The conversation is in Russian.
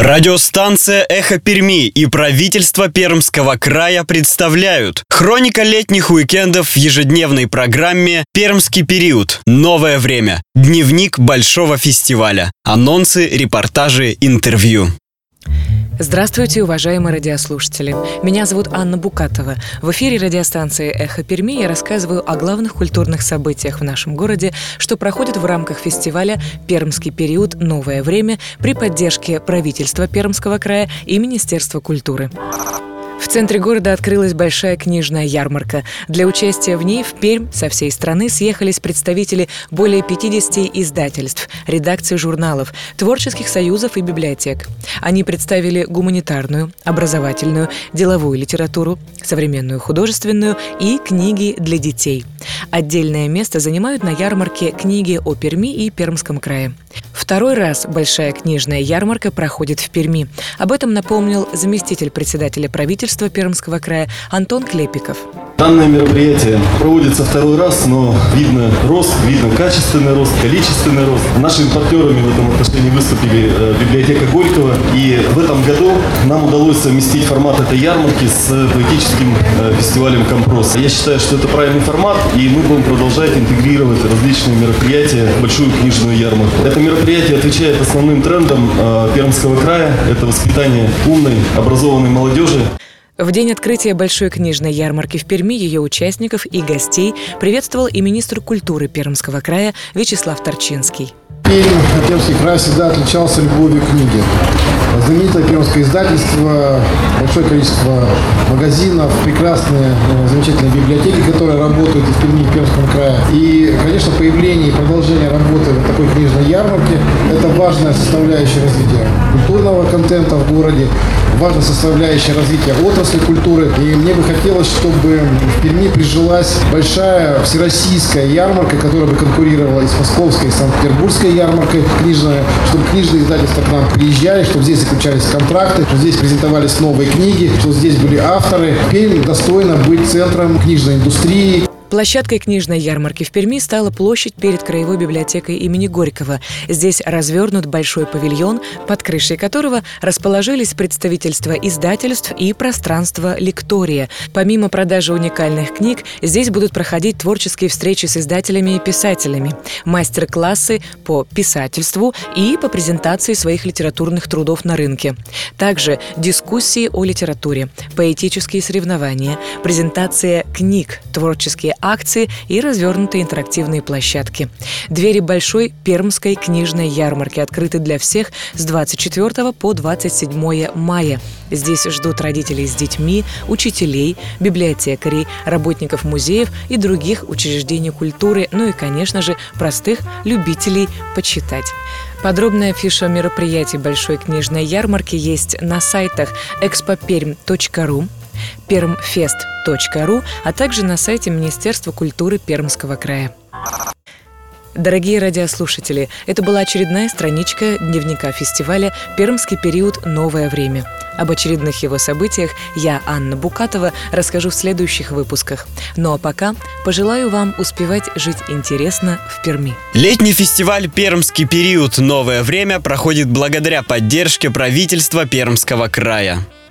Радиостанция «Эхо Перми» и правительство Пермского края представляют хроника летних уикендов в ежедневной программе «Пермский период. Новое время. Дневник большого фестиваля». Анонсы, репортажи, интервью. Здравствуйте, уважаемые радиослушатели. Меня зовут Анна Букатова. В эфире радиостанции «Эхо Перми» я рассказываю о главных культурных событиях в нашем городе, что проходит в рамках фестиваля «Пермский период. Новое время» при поддержке правительства Пермского края и Министерства культуры. В центре города открылась большая книжная ярмарка. Для участия в ней в Пермь со всей страны съехались представители более 50 издательств, редакций журналов, творческих союзов и библиотек. Они представили гуманитарную, образовательную, деловую литературу, современную художественную и книги для детей. Отдельное место занимают на ярмарке книги о Перми и Пермском крае. Второй раз большая книжная ярмарка проходит в Перми. Об этом напомнил заместитель председателя правительства Пермского края Антон Клепиков. Данное мероприятие проводится второй раз, но видно рост, видно качественный рост, количественный рост. Нашими партнерами в этом отношении выступили библиотека Горького. И в этом году нам удалось совместить формат этой ярмарки с поэтическим фестивалем «Компрос». Я считаю, что это правильный формат, и мы будем продолжать интегрировать различные мероприятия в большую книжную ярмарку. Это мероприятие отвечает основным трендам Пермского края. Это воспитание умной, образованной молодежи. В день открытия большой книжной ярмарки в Перми ее участников и гостей приветствовал и министр культуры Пермского края Вячеслав Торчинский. Пермский край всегда отличался любовью к книге. Знаменитое пермское издательство, большое количество магазинов, прекрасные, замечательные библиотеки, которые работают и в Перми, и в Пермском крае. И, конечно, появление и продолжение работы в такой книжной ярмарке – это важная составляющая развития культурного контента в городе, важная составляющая развития отрасли культуры. И мне бы хотелось, чтобы в Перми прижилась большая всероссийская ярмарка, которая бы конкурировала и с московской, и с санкт-петербургской ярмаркой книжная, чтобы книжные издательства к нам приезжали, чтобы здесь заключались контракты, чтобы здесь презентовались новые книги, чтобы здесь были авторы. Пермь достойна быть центром книжной индустрии. Площадкой книжной ярмарки в Перми стала площадь перед Краевой библиотекой имени Горького. Здесь развернут большой павильон, под крышей которого расположились представительства издательств и пространство лектория. Помимо продажи уникальных книг, здесь будут проходить творческие встречи с издателями и писателями, мастер-классы по писательству и по презентации своих литературных трудов на рынке. Также дискуссии о литературе, поэтические соревнования, презентация книг, творческие акции и развернутые интерактивные площадки. Двери большой пермской книжной ярмарки открыты для всех с 24 по 27 мая. Здесь ждут родителей с детьми, учителей, библиотекарей, работников музеев и других учреждений культуры, ну и, конечно же, простых любителей почитать. Подробная афиша мероприятий большой книжной ярмарки есть на сайтах expoperm.ru, permfest.ru, а также на сайте Министерства культуры Пермского края. Дорогие радиослушатели, это была очередная страничка дневника фестиваля «Пермский период. Новое время». Об очередных его событиях я, Анна Букатова, расскажу в следующих выпусках. Ну а пока пожелаю вам успевать жить интересно в Перми. Летний фестиваль «Пермский период. Новое время» проходит благодаря поддержке правительства Пермского края.